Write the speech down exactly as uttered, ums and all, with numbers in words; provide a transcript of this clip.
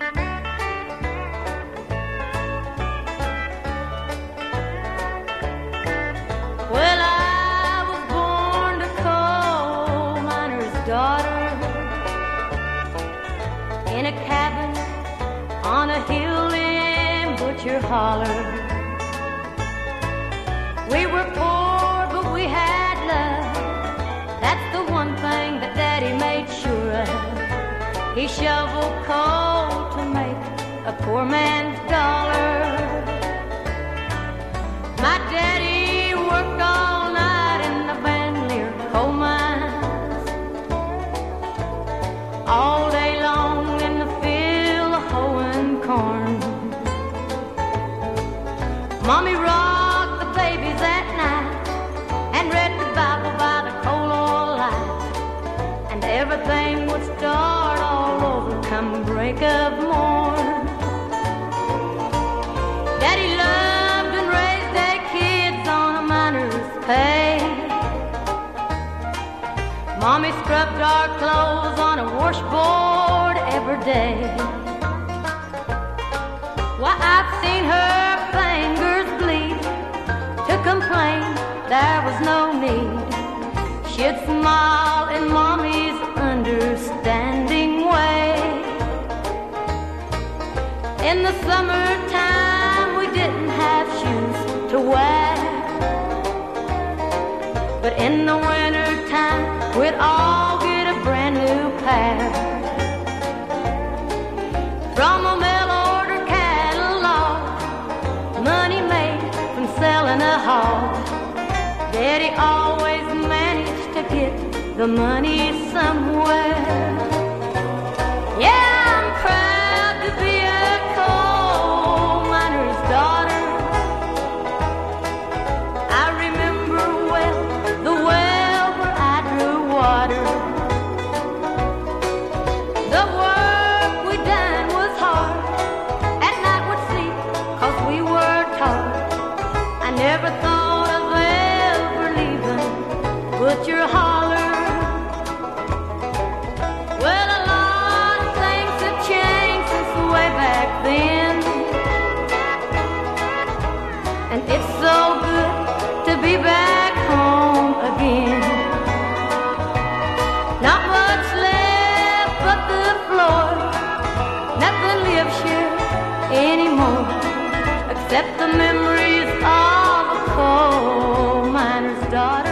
Well, I was born a coal miner's daughter in a cabin on a hill in Butcher Holler. We were poor, but we had love. That's the one thing that Daddy made sure of. He shoveled coal to make a poor man's dollar. My daddy worked all night in the Van Leer coal mines, all day long in the field hoeing corn. Mommy rocked the babies at night and read the Bible by the coal oil light, and everything would start all over come break of morn. Daddy loved and raised their kids on a miner's pay. Mommy scrubbed our clothes on a washboard every day. Why, I've seen her fingers bleed to complain there was no need. She'd smile in Mommy's understanding way. In the summertime we didn't have shoes to wear, but in the wintertime we'd all get a brand new pair. From a mail order catalog, money made from selling a hog, Daddy always managed to get the money somewhere. Yeah, I'm proud to be a coal miner's daughter. I remember well the well where I drew water. The work we done was hard, at night we'd sleep 'cause we were taught. I never thought of ever leaving Butcher Holler. Well, a lot of things have changed since way back then, and it's so good to be back home again. Not much left but the floor, nothing lives here anymore except the memories of a coal miner's daughter.